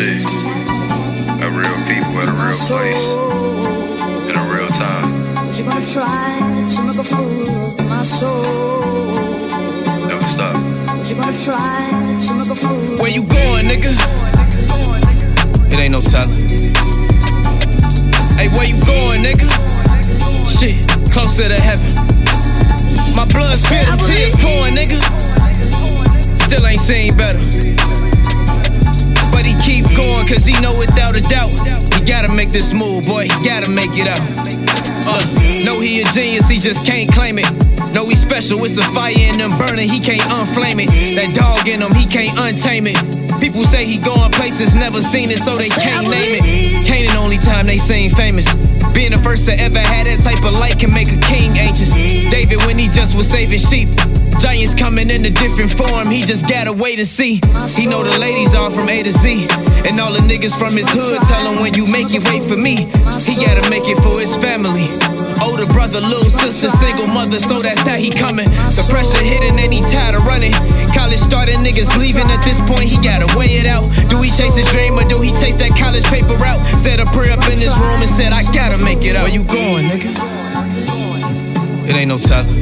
shit. A real people at a real place. At a real time. What you gonna try to make a fool of my soul? Never stop. What you gonna try to make a fool? Where you going, nigga? It ain't no telling. Hey, where you going, nigga? Shit, closer to heaven. My blood spit, them tears pouring, nigga. Still ain't seen better. But he keep going, cause he know without a doubt he gotta make this move, boy, he gotta make it out. Know he a genius, he just can't claim it. Know he special, it's a fire in him burning, he can't unflame it. That dog in him, he can't untame it. People say he going places, never seen it, so they can't name it. Can't the only time they seen famous. Being the first to ever have that type of light can make a king anxious. David when he just was saving sheep. Giants coming in a different form, he just gotta wait and see. He know the ladies all from A to Z. And all the niggas from his hood tell him when you make it, wait for me. He gotta make it for his family. Older brother, little sister, single mother, so that's how he coming. The pressure hitting and he tired of running. College started, niggas leaving at this point, he gotta weigh it out. Do he chase his dream or do he chase that college paper route? Said a prayer up in this room and said, I gotta make it out. Where you going, nigga? It ain't no telling.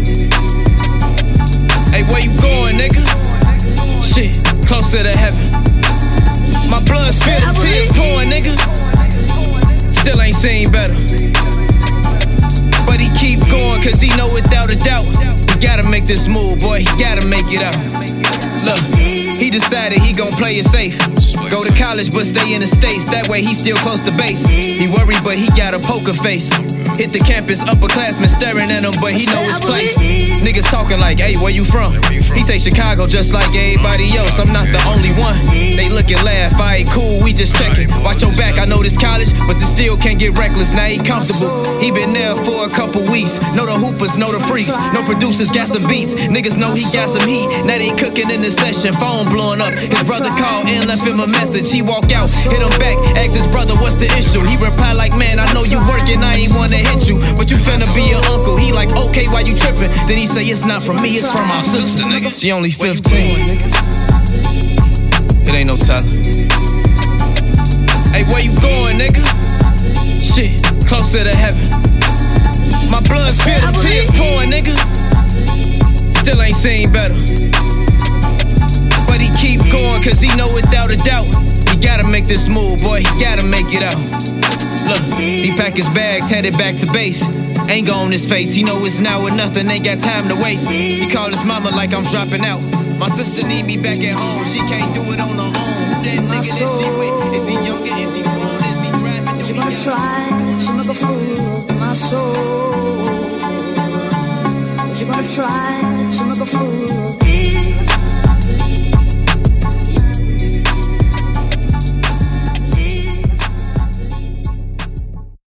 Hey, where you going, nigga? Shit, closer to heaven. My blood spit, them tears pouring, nigga. Still ain't seen better. But he keep going, cause he know without a doubt he gotta make this move, boy, he gotta make it out. Look, he decided he gon' play it safe. Go to college but stay in the States, that way he still close to base. He worried but he got a poker face. Hit the campus, upperclassmen staring at him but he know his place. Niggas talking like, hey, where you from? He say Chicago just like everybody else, I'm not the only one. They look and laugh, alright cool, we just checking. Watch your back, I know this college, but this still can't get reckless, now he comfortable. He been there for a couple weeks, know the hoopers, know the freaks. No producers, got some beats, niggas know he got some heat. Now they cooking in the session, phone blowing up. His brother called and left him a message, he walk out, hit him back, ask his brother what's the issue. He replied like, man, I know you working, I ain't wanna hit you, but you finna be your uncle. He like, okay, why you tripping? Then he say, it's not from me, it's from my sister, nigga. She only 15. It ain't no telling. Hey, where you going, nigga? Shit, closer to heaven. My blood spit, them tears pouring, nigga. Still ain't seen better. But he keep going, cause he know without a doubt he gotta make this move, boy, he gotta make it out. Look, he pack his bags, headed back to base. Anger on his face, he know it's now or nothing, ain't got time to waste. He call his mama like I'm dropping out. My sister need me back at home, she can't do it on her own. Who that nigga that she with? Is he younger, is he grown, is he driving? What you gonna try to make a fool of my soul? What you gonna try